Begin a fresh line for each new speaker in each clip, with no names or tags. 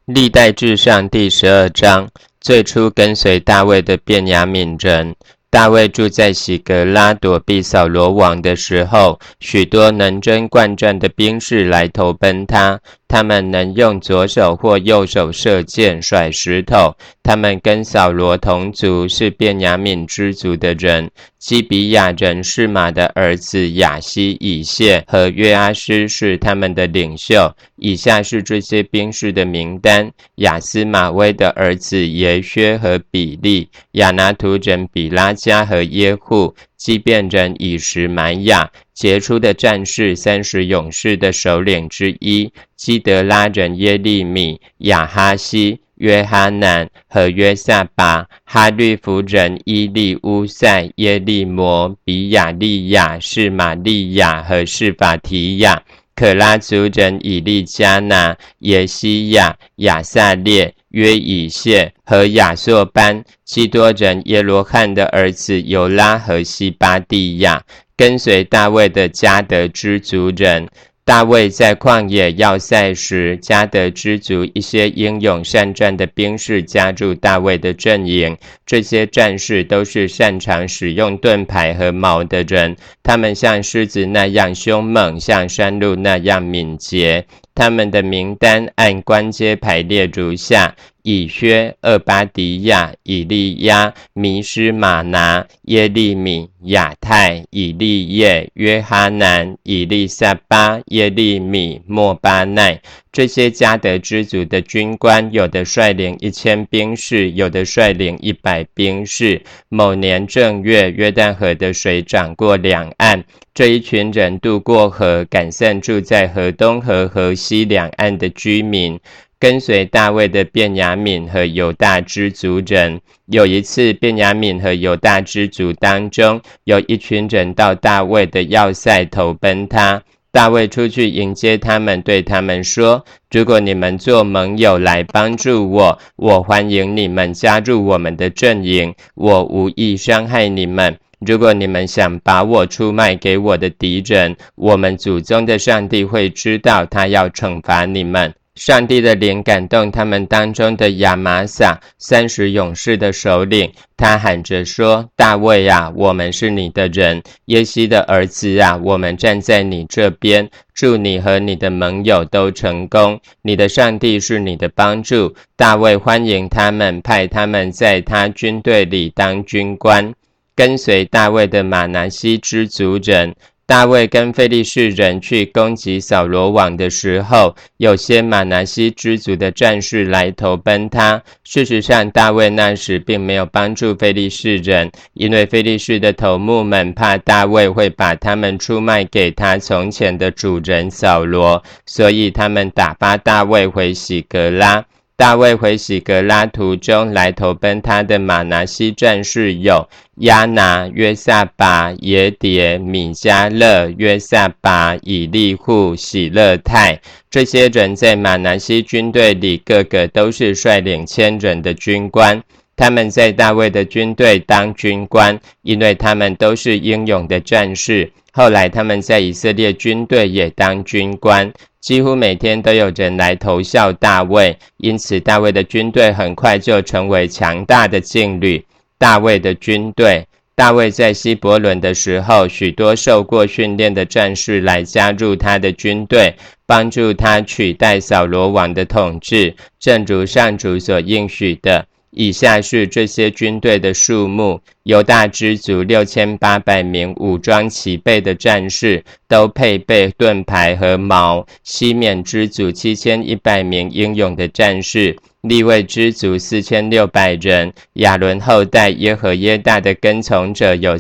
历代志上第12章，最初跟随大卫的便雅悯人。大卫住在喜革拉，躲避扫罗王的时候，许多能征惯战的兵士来投奔他。他们能用左手或右手射箭、甩石头。他们跟扫罗同族，是便雅悯支族的人。基比亚人示玛的儿子亚西、以谢和约阿施是他们的领袖。以下是这些兵士的名单：亚斯玛威的儿子耶薛和比利，亚拿图人比拉加和耶户，基遍人以实玛雅，杰出的战士30勇士的首领之一，基德拉人耶利米、亚哈西、约哈南和约撒巴，哈律弗人伊利乌塞、耶利摩、比亚利亚、示玛利亚和示法提亚，可拉族人以利加拿、耶西亚、亚撒列、约以谢和亚朔班，基多人耶罗汉的儿子犹拉和西巴蒂亚，跟随大卫的迦得支族人。大卫在旷野要塞时，迦得支族一些英勇善战的兵士加入大卫的阵营。这些战士都是擅长使用盾牌和矛的人，他们像狮子那样凶猛，像山鹿那样敏捷。他们的名单按官阶排列如下：以薛、俄巴迪亚、以利亚、弥施玛拿、耶利米、亚太、以利叶、约哈南、以利撒巴、耶利米、莫巴奈。这些迦得支族的军官，有的率领1000兵士，有的率领100兵士。某年正月，约旦河的水涨过两岸，这一群人渡过河，赶散住在河东和河西两岸的居民。跟随大卫的便雅悯和犹大支族人。有一次，便雅悯和犹大支族当中，有一群人到大卫的要塞投奔他。大卫出去迎接他们，对他们说：如果你们做盟友来帮助我，我欢迎你们加入我们的阵营，我无意伤害你们。如果你们想把我出卖给我的敌人，我们祖宗的上帝会知道，他要惩罚你们。上帝的灵感动他们当中的亚玛撒，30勇士的首领，他喊着说：大卫啊，我们是你的人，耶西的儿子啊，我们站在你这边，祝你和你的盟友都成功，你的上帝是你的帮助。大卫欢迎他们，派他们在他军队里当军官。跟随大卫的马拿西支族人。大卫跟非利士人去攻击扫罗王的时候，有些马拿西支族的战士来投奔他。事实上，大卫那时并没有帮助非利士人，因为非利士的头目们怕大卫会把他们出卖给他从前的主人扫罗，所以他们打发大卫回喜革拉。大卫回喜革拉途中，来投奔他的马拿西战士有亚拿、约撒拔、耶迭、米迦勒、约撒拔、以利户、喜勒泰。这些人在马拿西军队里，个个都是率领1000人的军官。他们在大卫的军队当军官，因为他们都是英勇的战士。后来他们在以色列军队也当军官。几乎每天都有人来投效大卫，因此大卫的军队很快就成为强大的劲旅。大卫的军队，大卫在希伯伦的时候，许多受过训练的战士来加入他的军队，帮助他取代扫罗王的统治，正如上主所应许的。以下是这些军队的数目：犹大支族6800名武装齐备的战士，都配备盾牌和矛；西缅支族7100名英勇的战士；利未支族4600人；亚伦后代耶和耶大的跟从者有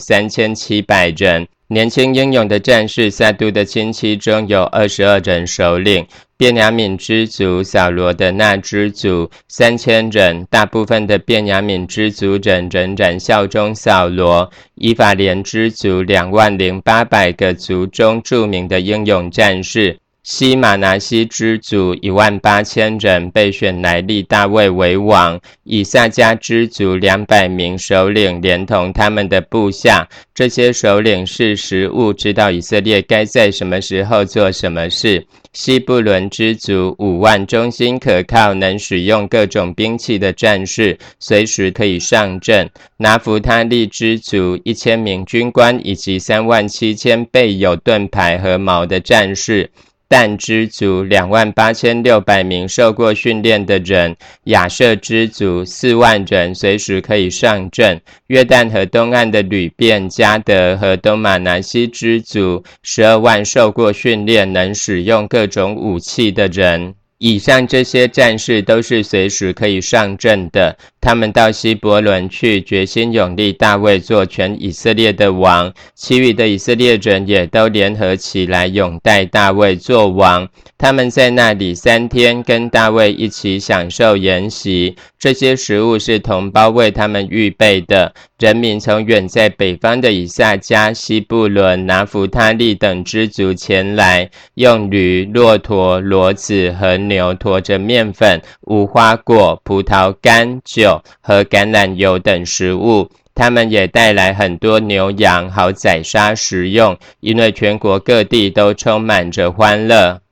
3700人。年轻英勇的战士撒督的亲戚中有22人首领。便雅悯支族，扫罗的那支族3000人，大部分的便雅悯支族人仍然效忠扫罗。以法莲支族20800个族中著名的英勇战士。西马拿西支族18000人被选来立大卫为王。以萨迦支族200名首领连同他们的部下，这些首领是实务，知道以色列该在什么时候做什么事。 西布伦之族5万忠心可靠、能使用各种兵器的战士，随时可以上阵。拿弗他利之族1000名军官以及37000备有盾牌和矛的战士。但之族28600名受过训练的人，亚舍之族4万人随时可以上阵，约旦河东岸的吕便、迦得和东马拿西之族12万受过训练能使用各种武器的人。以上这些战士都是随时可以上阵的，他们到希伯伦去，决心拥立大卫做全以色列的王。其余的以色列人也都联合起来拥戴大卫做王。他们在那里3天，跟大卫一起享受筵席。这些食物是同胞为他们预备的。人民从远在北方的以萨迦、西布伦、拿弗他利等支族前来，用驴、骆驼、骡子和牛驮着面粉、无花果、葡萄干、酒和橄榄油等食物。他们也带来很多牛羊，好宰杀食用，因为全国各地都充满着欢乐。